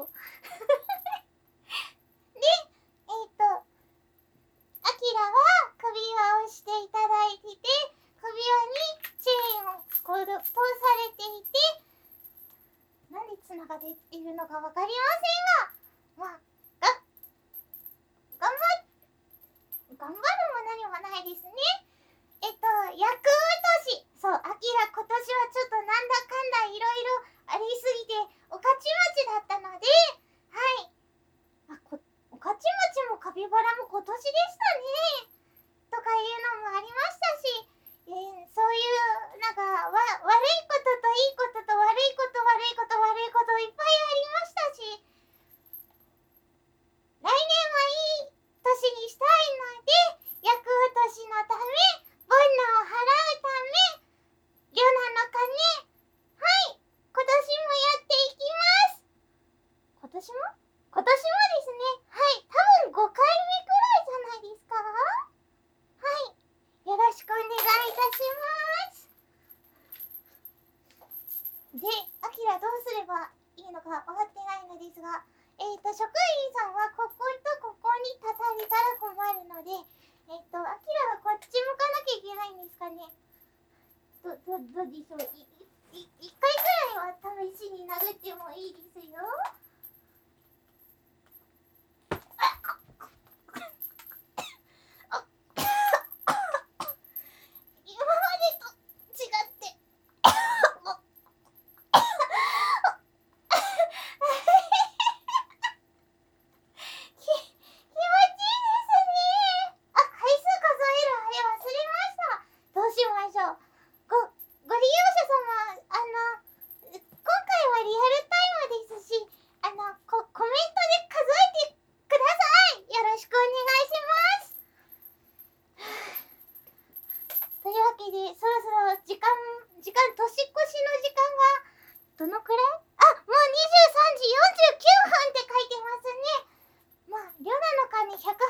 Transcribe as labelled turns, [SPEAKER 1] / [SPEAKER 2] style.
[SPEAKER 1] で、アキラは首輪をしていただいてて、首輪にチェーンをこう通されていて、何で繋がっているのかわかりませんが、まあ、頑張るも何もないですね。厄落とし。そう、アキラ今年はちょっとなんだかんだいろいろありすぎて、おかちまちだったので、はい。おかちまちもカピバラも今年でしたね。とかいうのもありましたし、そういうなんか悪いことといいことと悪いこといっぱいありましたし、来年はいい年にしたいので、厄落としのため、煩悩を払うため、リョナの鐘、はい、今年もやっていきます。今年もですね、はい、多分5回目くらいじゃないですか？はい、よろしくお願いいたします。で、アキラどうすればいいのか分かってないのですが、職員さんはこことここに立たれたら困るので、アキラはこっち向かなきゃいけないんですかね。どうでしょう。一回くらいは試しに殴ってもいいですよ。今までと違って気持ちいいですね。回数数えるあれ忘れました。どうしましょう。ご利用者様、今回はリアルタイムですし、コメントで数えてください。よろしくお願いします。というわけで、そろそろ年越しの時間が、どのくらい？もう23時49分って書いてますね。まあ、リョナの鐘100